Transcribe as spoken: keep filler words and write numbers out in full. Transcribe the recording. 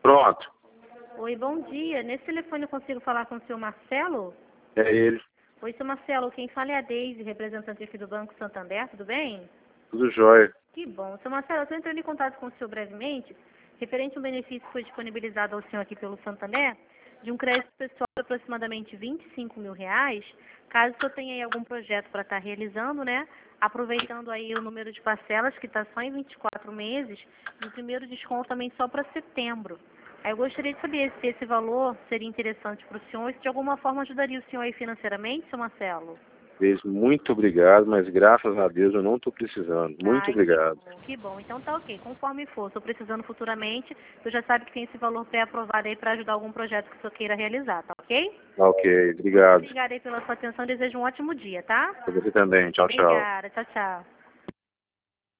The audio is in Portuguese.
Pronto. Oi, bom dia. Nesse telefone eu consigo falar com o senhor Marcelo? É ele. Oi, senhor Marcelo. Quem fala é a Deise, representante aqui do Banco Santander. Tudo bem? Tudo jóia. Que bom. Senhor Marcelo, eu estou entrando em contato com o senhor brevemente, referente a um benefício que foi disponibilizado ao senhor aqui pelo Santander, de um crédito pessoal de aproximadamente vinte e cinco mil reais, caso o senhor tenha aí algum projeto para estar realizando, né? Aproveitando aí o número de parcelas, que está só em vinte e quatro meses, e o primeiro desconto também só para setembro. Aí eu gostaria de saber se esse valor seria interessante para o senhor e se de alguma forma ajudaria o senhor aí financeiramente, senhor Marcelo. Deise, muito obrigado, mas graças a Deus eu não estou precisando. Muito Ai, obrigado. que bom, que bom. Então tá ok. Conforme for, estou precisando futuramente, tu já sabe que tem esse valor pré-aprovado aí para ajudar algum projeto que o senhor queira realizar, tá ok? Ok, obrigado. Obrigada aí pela sua atenção. Desejo um ótimo dia, tá? Pra você também. Tchau, tchau. Obrigada. Tchau, tchau.